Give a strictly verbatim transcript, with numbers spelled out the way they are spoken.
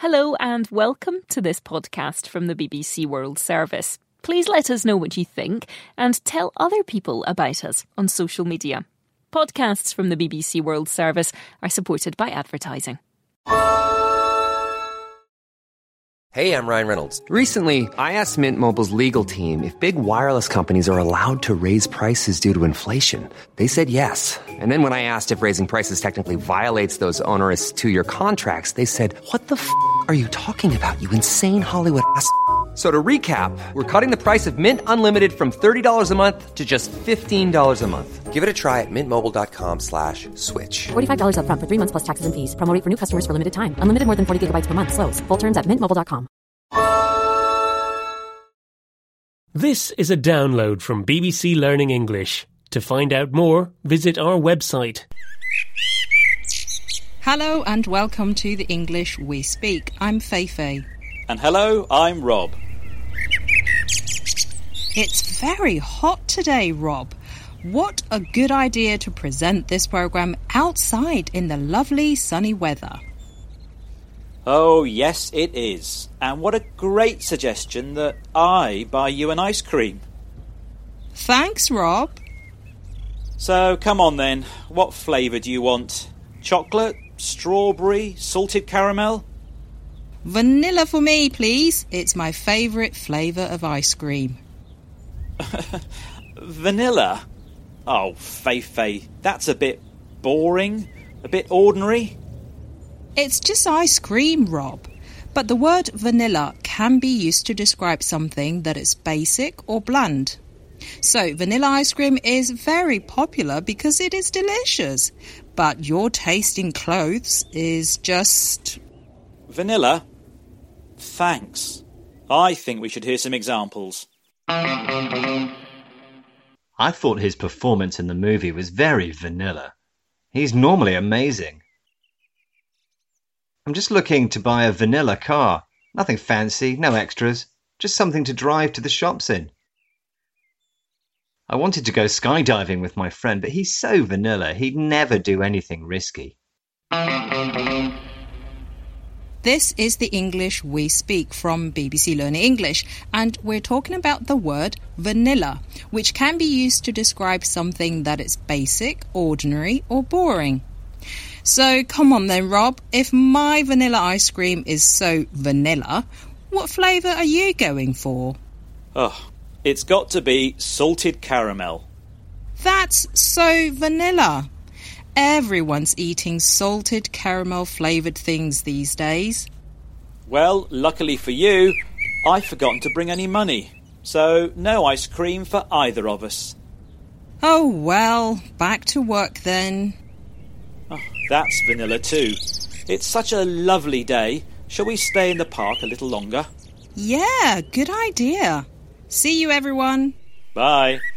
Hello and welcome to this podcast from the B B C World Service. Please let us know what you think and tell other people about us on social media. Podcasts from the B B C World Service are supported by advertising. Hey, I'm Ryan Reynolds. Recently, I asked Mint Mobile's legal team if big wireless companies are allowed to raise prices due to inflation. They said yes. And then when I asked if raising prices technically violates those onerous two-year contracts, they said, what the f*** are you talking about, you insane Hollywood ass f- So to recap, we're cutting the price of Mint Unlimited from thirty dollars a month to just fifteen dollars a month. Give it a try at mintmobile.com slash switch. forty-five dollars up front for three months plus taxes and fees. Promo rate for new customers for limited time. Unlimited more than forty gigabytes per month. Slows full terms at mint mobile dot com. This is a download from B B C Learning English. To find out more, visit our website. Hello and welcome to the English We Speak. I'm Feifei. And hello, I'm Rob. It's very hot today, Rob. What a good idea to present this programme outside in the lovely sunny weather. Oh, yes, it is. And what a great suggestion that I buy you an ice cream. Thanks, Rob. So, come on then. What flavour do you want? Chocolate? Strawberry? Salted caramel? Vanilla for me, please. It's my favourite flavour of ice cream. Vanilla? Oh, Feifei, that's a bit boring, a bit ordinary. It's just ice cream, Rob. But the word vanilla can be used to describe something that is basic or bland. So vanilla ice cream is very popular because it is delicious. But your taste in clothes is just... Vanilla? Thanks. I think we should hear some examples. I thought his performance in the movie was very vanilla. He's normally amazing. I'm just looking to buy a vanilla car. Nothing fancy, no extras, just something to drive to the shops in. I wanted to go skydiving with my friend, but he's so vanilla, he'd never do anything risky. This is the English We Speak from B B C Learning English, and we're talking about the word vanilla, which can be used to describe something that is basic, ordinary, or boring. So come on then, Rob, if my vanilla ice cream is so vanilla, what flavour are you going for? Oh, it's got to be salted caramel. That's so vanilla. Everyone's eating salted caramel flavoured things these days. Well, luckily for you, I've forgotten to bring any money. So no ice cream for either of us. Oh well, back to work then. Oh, that's vanilla too. It's such a lovely day. Shall we stay in the park a little longer? Yeah, good idea. See you, everyone. Bye.